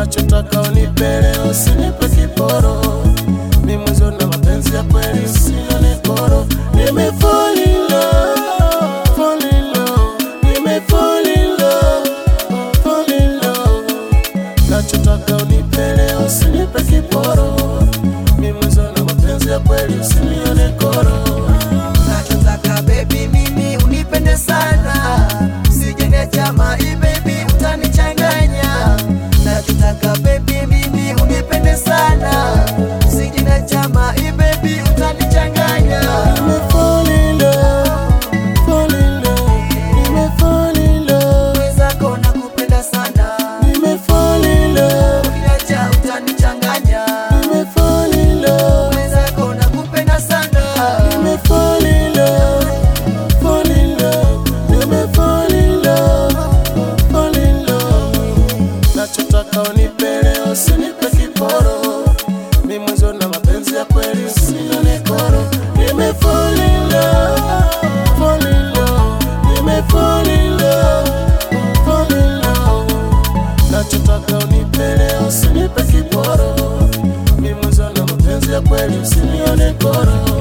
nachotaka unipe leo, usinipe kiporo. Mimi mwanzo na mapenzi ya kweli, usione koro. Nime fall in love, fall in love. Nime fall in love, fall in love. Nachotaka unipe leo, usinipe kiporo. Mimi mwanzo na mapenzi ya kweli, usione koro. Nachotaka baby mimi unipende sana, usijenge jamaa baby utanichanganya. Nachotaka baby mimi unipende sana, usijenge jamaa baby utanichanganya. Nime fall in love, fall in love. Nime fall in love, Mwenzako nakupenda sana, nime fall in love. ukiniacha utanichanganya. Nime fall in love, Mwenzako nakupenda sana, nime fall in love, fall in love. Nime fall in love, fall in love. Nachotaka unipe leo, usinipe kiporo. Mimi mwanzo na mapenzi ya kweli, usione koro. Nime fall in love, fall in love. Nime fall in love, fall in love. Nachotaka unipe leo, usinipe kiporo. Mimi mwanzo na mapenzi ya kweli, usione koro.